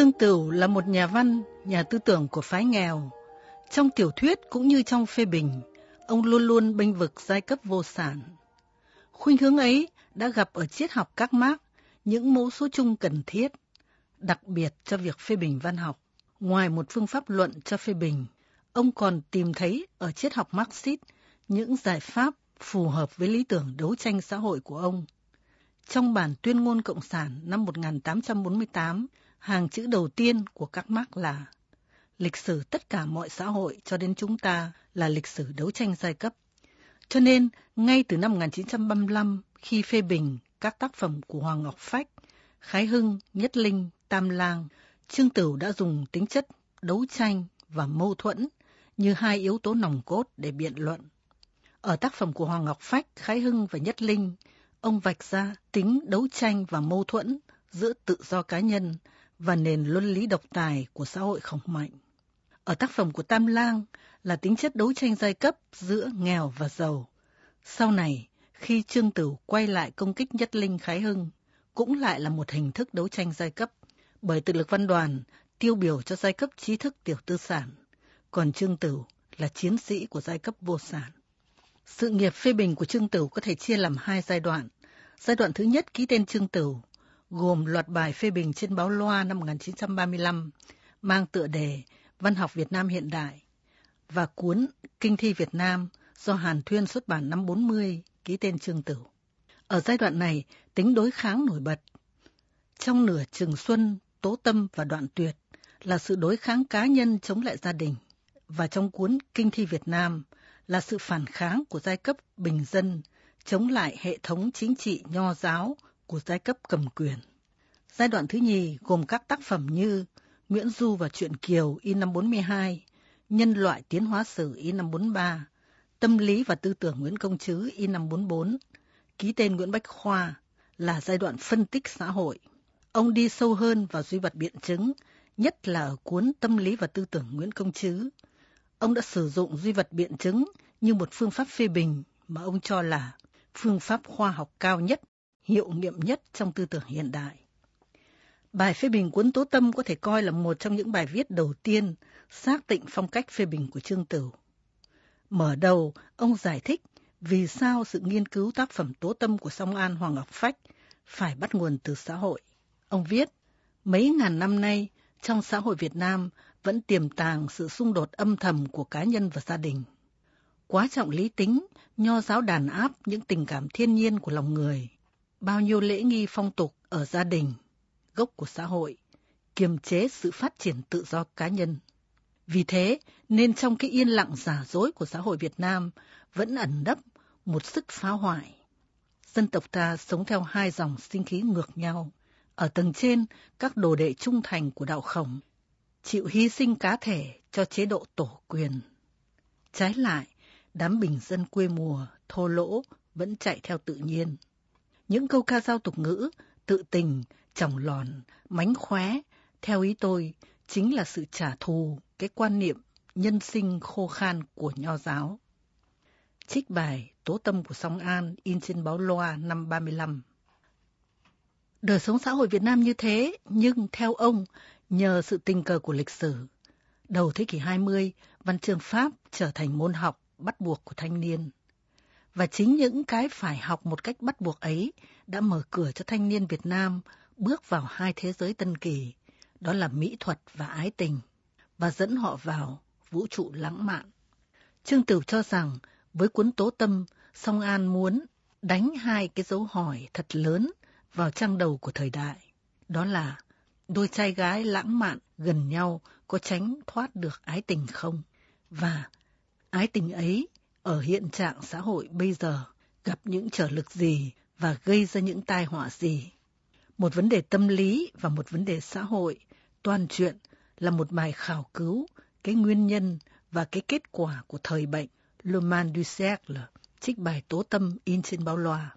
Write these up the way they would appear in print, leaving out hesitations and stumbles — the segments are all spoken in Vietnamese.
Chương Tửu là một nhà văn, nhà tư tưởng của phái nghèo. Trong tiểu thuyết cũng như trong phê bình, ông luôn luôn bênh vực giai cấp vô sản. Khuynh hướng ấy đã gặp ở triết học các Mác những mẫu số chung cần thiết, đặc biệt cho việc phê bình văn học. Ngoài một phương pháp luận cho phê bình, ông còn tìm thấy ở triết học Marxist những giải pháp phù hợp với lý tưởng đấu tranh xã hội của ông. Trong bản tuyên ngôn Cộng sản năm 1848, hàng chữ đầu tiên của các Mác là: lịch sử tất cả mọi xã hội cho đến chúng ta là lịch sử đấu tranh giai cấp. Cho nên, ngay từ năm 1935, khi phê bình các tác phẩm của Hoàng Ngọc Phách, Khái Hưng, Nhất Linh, Tam Lang, Chương Tửu đã dùng tính chất đấu tranh và mâu thuẫn như hai yếu tố nòng cốt để biện luận. Ở tác phẩm của Hoàng Ngọc Phách, Khái Hưng và Nhất Linh, ông vạch ra tính đấu tranh và mâu thuẫn giữa tự do cá nhân và nền luân lý độc tài của xã hội khổng mạnh. Ở tác phẩm của Tam Lang là tính chất đấu tranh giai cấp giữa nghèo và giàu. Sau này, khi Chương Tửu quay lại công kích Nhất Linh, Khái Hưng, cũng lại là một hình thức đấu tranh giai cấp, bởi Tự lực Văn Đoàn tiêu biểu cho giai cấp trí thức tiểu tư sản, còn Chương Tửu là chiến sĩ của giai cấp vô sản. Sự nghiệp phê bình của Chương Tửu có thể chia làm hai giai đoạn. Giai đoạn thứ nhất ký tên Chương Tửu, gồm loạt bài phê bình trên báo Loa năm 1935, mang tựa đề Văn học Việt Nam hiện đại, và cuốn Kinh thi Việt Nam do Hàn Thuyên xuất bản năm 40, ký tên Chương Tửu. Ở giai đoạn này, tính đối kháng nổi bật. Trong nửa Trường Xuân, Tố Tâm và Đoạn Tuyệt là sự đối kháng cá nhân chống lại gia đình, và trong cuốn Kinh thi Việt Nam là sự phản kháng của giai cấp bình dân chống lại hệ thống chính trị nho giáo của giai cấp cầm quyền. Giai đoạn thứ nhì gồm các tác phẩm như Nguyễn Du và Truyện Kiều in năm 42, Nhân loại tiến hóa sử in năm 43, Tâm lý và tư tưởng Nguyễn Công Trứ in năm 44, ký tên Nguyễn Bách Khoa, là giai đoạn phân tích xã hội. Ông đi sâu hơn vào duy vật biện chứng, nhất là ở cuốn Tâm lý và tư tưởng Nguyễn Công Trứ. Ông đã sử dụng duy vật biện chứng như một phương pháp phê bình mà ông cho là phương pháp khoa học cao nhất, hiệu nghiệm nhất trong tư tưởng hiện đại. Bài phê bình cuốn Tố Tâm có thể coi là một trong những bài viết đầu tiên xác định phong cách phê bình của Chương Tửu. Mở đầu, ông giải thích vì sao sự nghiên cứu tác phẩm Tố Tâm của Song An Hoàng Ngọc Phách phải bắt nguồn từ xã hội. Ông viết, mấy ngàn năm nay, trong xã hội Việt Nam vẫn tiềm tàng sự xung đột âm thầm của cá nhân và gia đình. Quá trọng lý tính, nho giáo đàn áp những tình cảm thiên nhiên của lòng người. Bao nhiêu lễ nghi phong tục ở gia đình, gốc của xã hội, kiềm chế sự phát triển tự do cá nhân. Vì thế, nên trong cái yên lặng giả dối của xã hội Việt Nam vẫn ẩn nấp một sức phá hoại. Dân tộc ta sống theo hai dòng sinh khí ngược nhau. Ở tầng trên, các đồ đệ trung thành của đạo Khổng chịu hy sinh cá thể cho chế độ tổ quyền. Trái lại, đám bình dân quê mùa, thô lỗ vẫn chạy theo tự nhiên. Những câu ca dao tục ngữ, tự tình, chỏng lòn, mánh khóe, theo ý tôi, chính là sự trả thù cái quan niệm nhân sinh khô khan của nho giáo. Trích bài Tố Tâm của Song An in trên báo Loa năm 35. Đời sống xã hội Việt Nam như thế, nhưng theo ông, nhờ sự tình cờ của lịch sử, đầu thế kỷ 20, văn chương Pháp trở thành môn học bắt buộc của thanh niên. Và chính những cái phải học một cách bắt buộc ấy đã mở cửa cho thanh niên Việt Nam bước vào hai thế giới tân kỳ, đó là mỹ thuật và ái tình, và dẫn họ vào vũ trụ lãng mạn. Chương Tửu cho rằng với cuốn Tố Tâm, Song An muốn đánh hai cái dấu hỏi thật lớn vào trang đầu của thời đại. Đó là đôi trai gái lãng mạn gần nhau có tránh thoát được ái tình không? Và ái tình ấy ở hiện trạng xã hội bây giờ gặp những trở lực gì và gây ra những tai họa gì? Một vấn đề tâm lý và một vấn đề xã hội, toàn chuyện là một bài khảo cứu cái nguyên nhân và cái kết quả của thời bệnh Le Mal du siècle, trích bài Tố Tâm in trên báo Loa.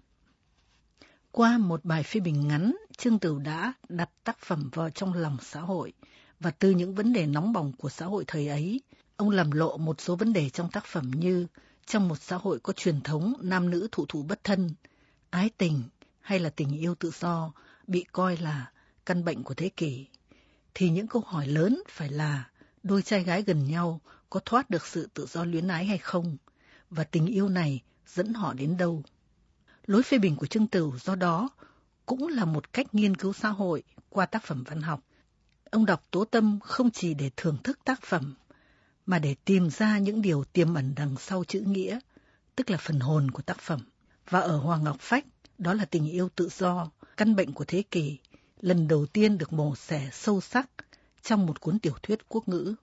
Qua một bài phê bình ngắn, Chương Tửu đã đặt tác phẩm vào trong lòng xã hội, và từ những vấn đề nóng bỏng của xã hội thời ấy, ông làm lộ một số vấn đề trong tác phẩm như trong một xã hội có truyền thống nam nữ thụ thụ bất thân, ái tình hay là tình yêu tự do bị coi là căn bệnh của thế kỷ. thì những câu hỏi lớn phải là đôi trai gái gần nhau có thoát được sự tự do luyến ái hay không, và tình yêu này dẫn họ đến đâu. Lối phê bình của Chương Tửu do đó cũng là một cách nghiên cứu xã hội qua tác phẩm văn học. Ông đọc Tố Tâm không chỉ để thưởng thức tác phẩm, mà để tìm ra những điều tiềm ẩn đằng sau chữ nghĩa, tức là phần hồn của tác phẩm. Và ở Hoàng Ngọc Phách, đó là tình yêu tự do, căn bệnh của thế kỷ, lần đầu tiên được mổ xẻ sâu sắc trong một cuốn tiểu thuyết quốc ngữ.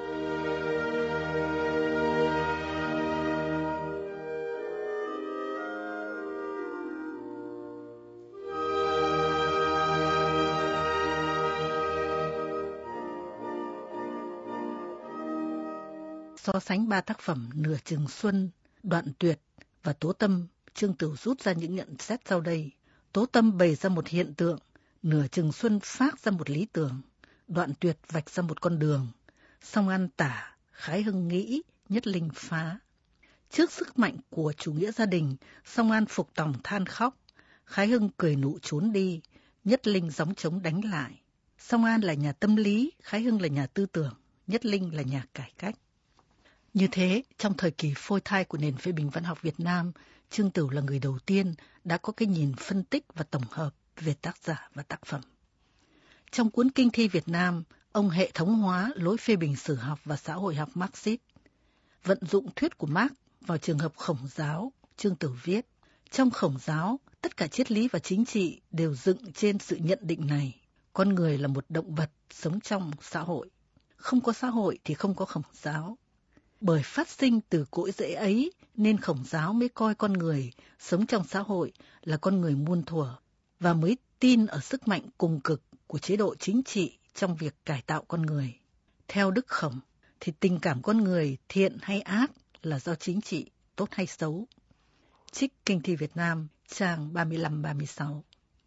So sánh ba tác phẩm Nửa chừng xuân, Đoạn tuyệt và Tố Tâm, Chương Tửu rút ra những nhận xét sau đây. Tố Tâm bày ra một hiện tượng, Nửa chừng xuân phác ra một lý tưởng, Đoạn tuyệt vạch ra một con đường, Song An tả, Khái Hưng nghĩ, Nhất Linh phá. Trước sức mạnh của chủ nghĩa gia đình, Song An phục tòng than khóc, Khái Hưng cười nụ trốn đi, Nhất Linh gióng trống đánh lại. Song An là nhà tâm lý, Khái Hưng là nhà tư tưởng, Nhất Linh là nhà cải cách. Như thế, trong thời kỳ phôi thai của nền phê bình văn học Việt Nam, Chương Tửu là người đầu tiên đã có cái nhìn phân tích và tổng hợp về tác giả và tác phẩm. Trong cuốn Kinh thi Việt Nam, ông hệ thống hóa lối phê bình sử học và xã hội học Marxist. Vận dụng thuyết của Marx vào trường hợp Khổng giáo, Chương Tửu viết, trong Khổng giáo, tất cả triết lý và chính trị đều dựng trên sự nhận định này. Con người là một động vật sống trong xã hội. Không có xã hội thì không có Khổng giáo. Bởi phát sinh từ cội rễ ấy nên Khổng giáo mới coi con người sống trong xã hội là con người muôn thuở và mới tin ở sức mạnh cùng cực của chế độ chính trị trong việc cải tạo con người. Theo Đức Khổng thì tình cảm con người thiện hay ác là do chính trị, tốt hay xấu. Trích Kinh thi Việt Nam, trang 35-36.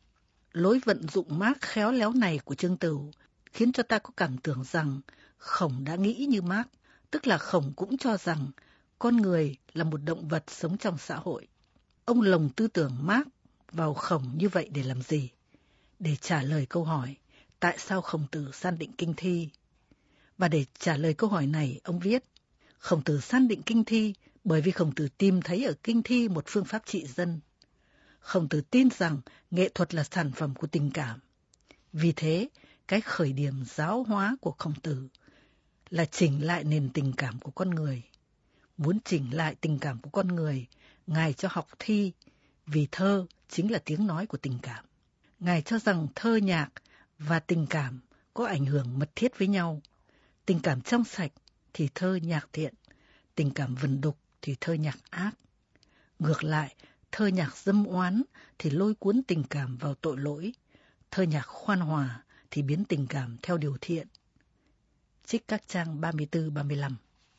Lối vận dụng Marx khéo léo này của Chương Tửu khiến cho ta có cảm tưởng rằng Khổng đã nghĩ như Marx. Tức là Khổng cũng cho rằng con người là một động vật sống trong xã hội. Ông lồng tư tưởng Marx vào Khổng như vậy để làm gì? Để trả lời câu hỏi tại sao Khổng Tử san định kinh thi. Và để trả lời câu hỏi này, ông viết, Khổng Tử san định kinh thi bởi vì Khổng Tử tìm thấy ở kinh thi một phương pháp trị dân. Khổng Tử tin rằng nghệ thuật là sản phẩm của tình cảm. Vì thế, cái khởi điểm giáo hóa của Khổng Tử là chỉnh lại nền tình cảm của con người. Muốn chỉnh lại tình cảm của con người, Ngài cho học thi, vì thơ chính là tiếng nói của tình cảm. Ngài cho rằng thơ nhạc và tình cảm có ảnh hưởng mật thiết với nhau. Tình cảm trong sạch thì thơ nhạc thiện, tình cảm vần đục thì thơ nhạc ác. Ngược lại, thơ nhạc dâm oán thì lôi cuốn tình cảm vào tội lỗi, thơ nhạc khoan hòa thì biến tình cảm theo điều thiện. Trích các trang 34-35.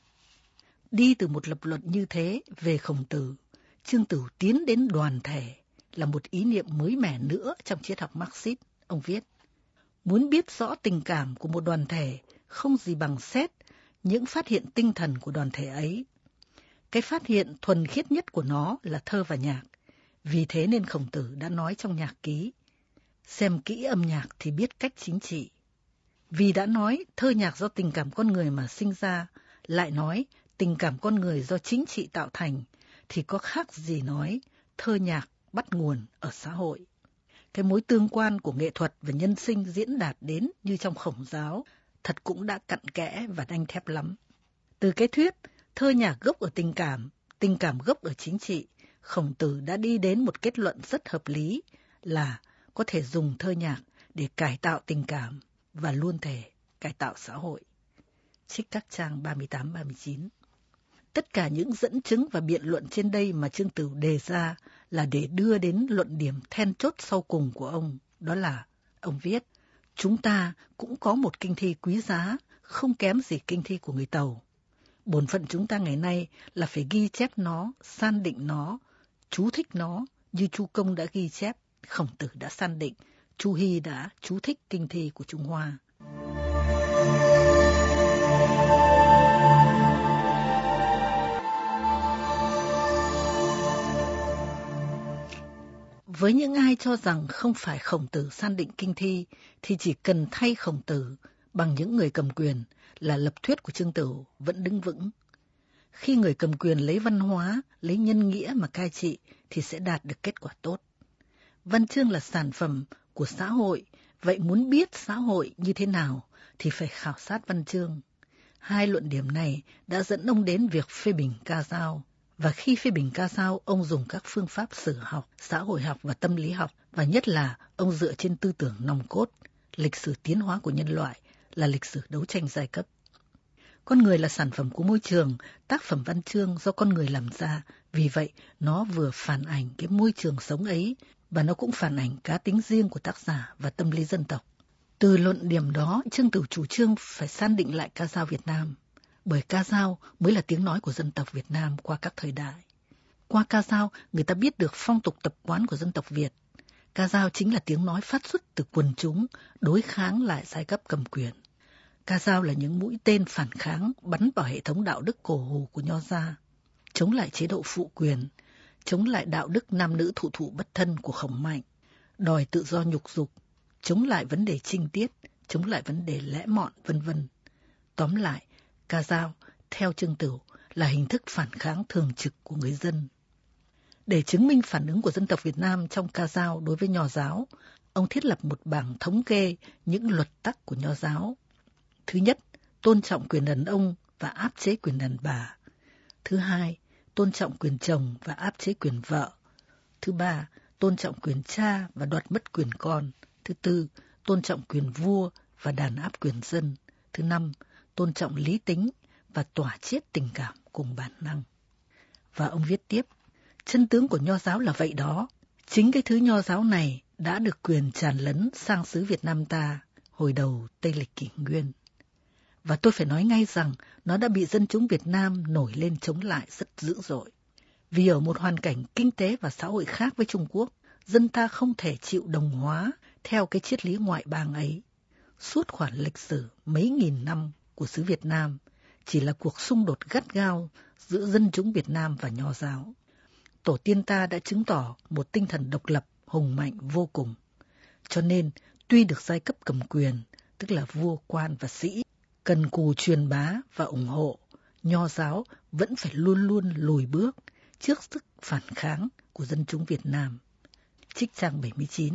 Đi từ một lập luận như thế về Khổng Tử, Chương Tửu tiến đến đoàn thể là một ý niệm mới mẻ nữa trong triết học Marxist. Ông viết, muốn biết rõ tình cảm của một đoàn thể không gì bằng xét những phát hiện tinh thần của đoàn thể ấy. Cái phát hiện thuần khiết nhất của nó là thơ và nhạc. Vì thế nên Khổng Tử đã nói trong nhạc ký, xem kỹ âm nhạc thì biết cách chính trị. Vì đã nói thơ nhạc do tình cảm con người mà sinh ra, lại nói tình cảm con người do chính trị tạo thành, thì có khác gì nói thơ nhạc bắt nguồn ở xã hội. Cái mối tương quan của nghệ thuật và nhân sinh diễn đạt đến như trong Khổng giáo, thật cũng đã cặn kẽ và đanh thép lắm. Từ cái thuyết thơ nhạc gốc ở tình cảm gốc ở chính trị, Khổng Tử đã đi đến một kết luận rất hợp lý là có thể dùng thơ nhạc để cải tạo tình cảm và luôn thể cải tạo xã hội. Trích các trang 38-39. Tất cả những dẫn chứng và biện luận trên đây mà Chương Tửu đề ra là để đưa đến luận điểm then chốt sau cùng của ông. Đó là, ông viết, chúng ta cũng có một kinh thi quý giá, không kém gì kinh thi của người Tàu. Bổn phận chúng ta ngày nay là phải ghi chép nó, san định nó, chú thích nó, như Chu Công đã ghi chép, Khổng Tử đã san định, Chu Hy đã chú thích kinh thi của Trung Hoa. Với những ai cho rằng không phải Khổng Tử san định kinh thi thì chỉ cần thay Khổng Tử bằng những người cầm quyền là lập thuyết của Chương Tửu vẫn đứng vững. Khi người cầm quyền lấy văn hóa, lấy nhân nghĩa mà cai trị thì sẽ đạt được kết quả tốt. Văn chương là sản phẩm của xã hội, vậy muốn biết xã hội như thế nào thì phải khảo sát văn chương. Hai luận điểm này đã dẫn ông đến việc phê bình Ca Dao. Và khi phê bình Ca Dao, ông dùng các phương pháp sử học, xã hội học và tâm lý học, và nhất là ông dựa trên tư tưởng nòng cốt, lịch sử tiến hóa của nhân loại là lịch sử đấu tranh giai cấp. Con người là sản phẩm của môi trường, tác phẩm văn chương do con người làm ra, vì vậy nó vừa phản ảnh cái môi trường sống ấy và nó cũng phản ảnh cá tính riêng của tác giả và tâm lý dân tộc. Từ luận điểm đó, Chương Tửu chủ trương phải san định lại Ca Dao Việt Nam, bởi Ca Dao mới là tiếng nói của dân tộc Việt Nam qua các thời đại. Qua Ca Dao, người ta biết được phong tục tập quán của dân tộc Việt. Ca Dao chính là tiếng nói phát xuất từ quần chúng đối kháng lại giai cấp cầm quyền. Ca Dao là những mũi tên phản kháng bắn vào hệ thống đạo đức cổ hủ của Nho gia, chống lại chế độ phụ quyền, chống lại đạo đức nam nữ thụ thụ bất thân của Khổng Mạnh, đòi tự do nhục dục, chống lại vấn đề trinh tiết, chống lại vấn đề lẽ mọn, vân vân. Tóm lại, Ca Dao, theo Chương Tửu, là hình thức phản kháng thường trực của người dân. Để chứng minh phản ứng của dân tộc Việt Nam trong Ca Dao đối với Nho giáo, ông thiết lập một bảng thống kê những luật tắc của Nho giáo. Thứ nhất, tôn trọng quyền đàn ông và áp chế quyền đàn bà. Thứ hai, tôn trọng quyền chồng và áp chế quyền vợ. Thứ ba, tôn trọng quyền cha và đoạt mất quyền con. Thứ tư, tôn trọng quyền vua và đàn áp quyền dân. Thứ năm, tôn trọng lý tính và tỏa chiết tình cảm cùng bản năng. Và ông viết tiếp, chân tướng của Nho giáo là vậy đó. Chính cái thứ Nho giáo này đã được quyền tràn lấn sang xứ Việt Nam ta hồi đầu Tây lịch kỷ nguyên. Và tôi phải nói ngay rằng nó đã bị dân chúng Việt Nam nổi lên chống lại rất dữ dội. Vì ở một hoàn cảnh kinh tế và xã hội khác với Trung Quốc, dân ta không thể chịu đồng hóa theo cái triết lý ngoại bang ấy. Suốt khoảng lịch sử mấy nghìn năm của xứ Việt Nam chỉ là cuộc xung đột gắt gao giữa dân chúng Việt Nam và Nho giáo. Tổ tiên ta đã chứng tỏ một tinh thần độc lập, hùng mạnh vô cùng. Cho nên, tuy được giai cấp cầm quyền, tức là vua, quan và sĩ, cần cù truyền bá và ủng hộ, Nho giáo vẫn phải luôn luôn lùi bước trước sức phản kháng của dân chúng Việt Nam. Trích trang 79.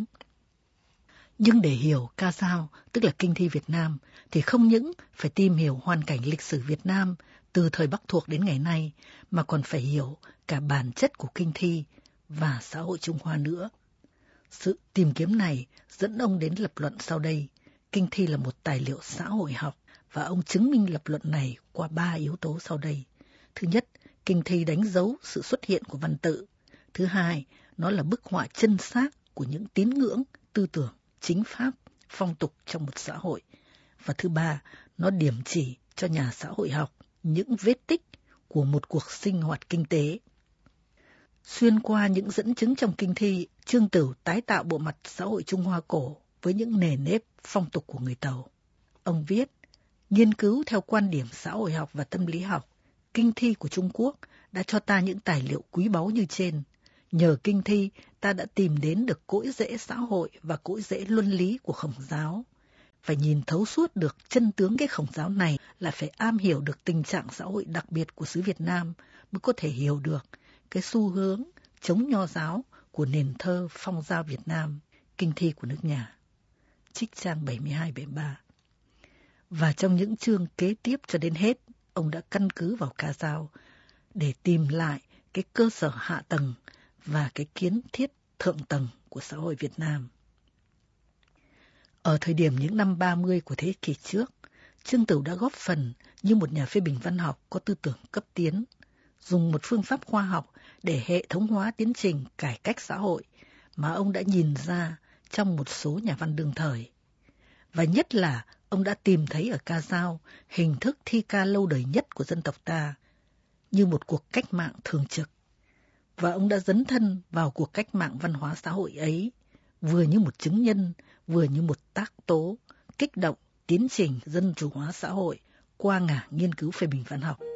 Nhưng để hiểu Ca Dao, tức là kinh thi Việt Nam, thì không những phải tìm hiểu hoàn cảnh lịch sử Việt Nam từ thời Bắc thuộc đến ngày nay, mà còn phải hiểu cả bản chất của kinh thi và xã hội Trung Hoa nữa. Sự tìm kiếm này dẫn ông đến lập luận sau đây. Kinh thi là một tài liệu xã hội học, và ông chứng minh lập luận này qua 3 yếu tố sau đây. Thứ nhất, kinh thi đánh dấu sự xuất hiện của văn tự. Thứ hai, nó là bức họa chân xác của những tín ngưỡng, tư tưởng, chính pháp, phong tục trong một xã hội. Và thứ ba, nó điểm chỉ cho nhà xã hội học những vết tích của một cuộc sinh hoạt kinh tế. Xuyên qua những dẫn chứng trong kinh thi, Chương Tửu tái tạo bộ mặt xã hội Trung Hoa cổ với những nề nếp phong tục của người Tàu. Ông viết, nghiên cứu theo quan điểm xã hội học và tâm lý học, kinh thi của Trung Quốc đã cho ta những tài liệu quý báu như trên. Nhờ kinh thi, ta đã tìm đến được cội rễ xã hội và cội rễ luân lý của Khổng giáo. Phải nhìn thấu suốt được chân tướng cái Khổng giáo này là phải am hiểu được tình trạng xã hội đặc biệt của xứ Việt Nam mới có thể hiểu được cái xu hướng chống Nho giáo của nền thơ phong giao Việt Nam, kinh thi của nước nhà. Trích trang 72-73. Và trong những chương kế tiếp cho đến hết, ông đã căn cứ vào Ca Dao để tìm lại cái cơ sở hạ tầng và cái kiến thiết thượng tầng của xã hội Việt Nam. Ở thời điểm những năm 30 của thế kỷ trước, Chương Tửu đã góp phần như một nhà phê bình văn học có tư tưởng cấp tiến, dùng một phương pháp khoa học để hệ thống hóa tiến trình cải cách xã hội mà ông đã nhìn ra trong một số nhà văn đương thời. Và nhất là ông đã tìm thấy ở Ca Dao hình thức thi ca lâu đời nhất của dân tộc ta, như một cuộc cách mạng thường trực. Và ông đã dấn thân vào cuộc cách mạng văn hóa xã hội ấy, vừa như một chứng nhân, vừa như một tác tố, kích động tiến trình dân chủ hóa xã hội qua ngả nghiên cứu phê bình văn học.